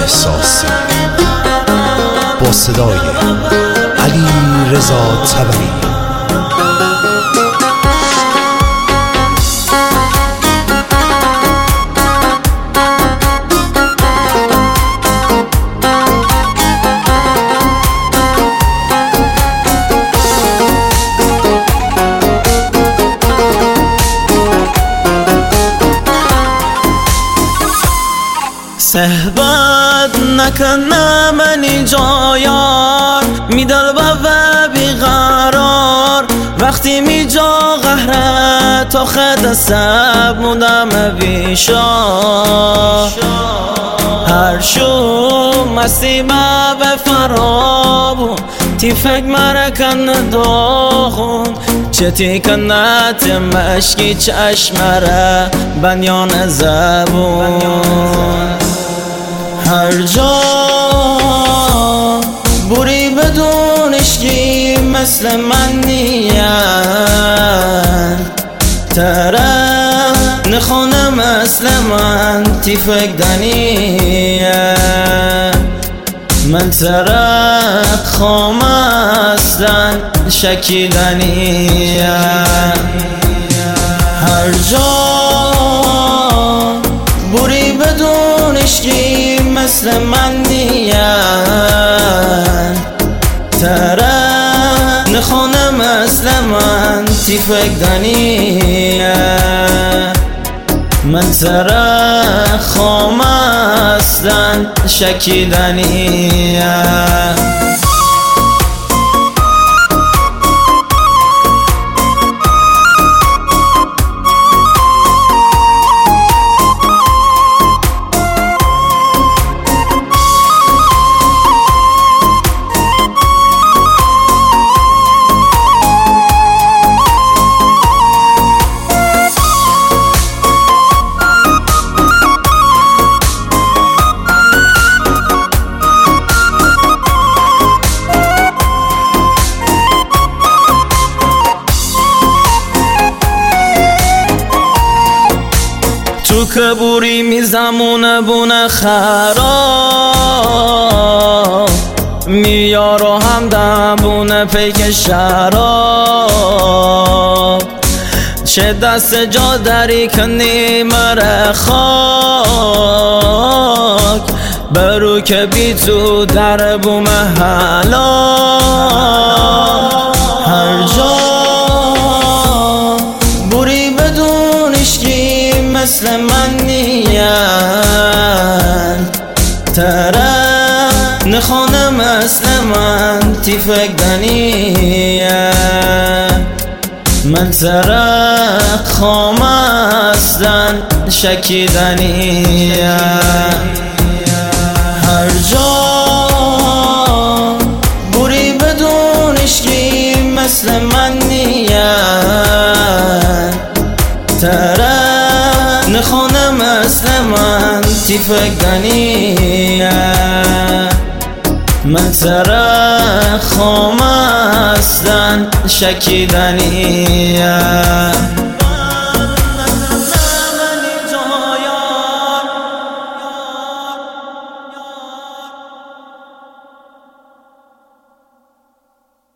احساسی با صدای علیرضا طبری. صحبت نکنه منی جایار میدل و بیقرار وقتی می جا قهره تا خد سب مودم بیشار هر شو مستی ما به فرابون تی فکر مرکن داغون چتی کنت مشکی چشمره بنیان زبون هر جا بوری بدون عشقی مثل من نیت تره نخونه مثل من تی فکر دنیت من تره خام اصلا شکیدنیت هر جا بوری بدون عشقی مثل من نیت تره نخونه مثل من تی فکر دنیت من تره خام اصلا شکیدنیت تو که بوری میزمونه بونه خراب میارو هم دمونه پیک شراب چه دست جا داری کنی مره خاک برو که بی تو در بومه حلا هر جا بوری بدون عشقی مثل من نیت تره نخونه مثل من تی فکر دنیت من تره خام اصلا شکیدنیت هر جا بوری بدون عشقی مثل من نیت تره نخونه مثل من تی فکر دنیت من تره خام اصلا شکیدنیت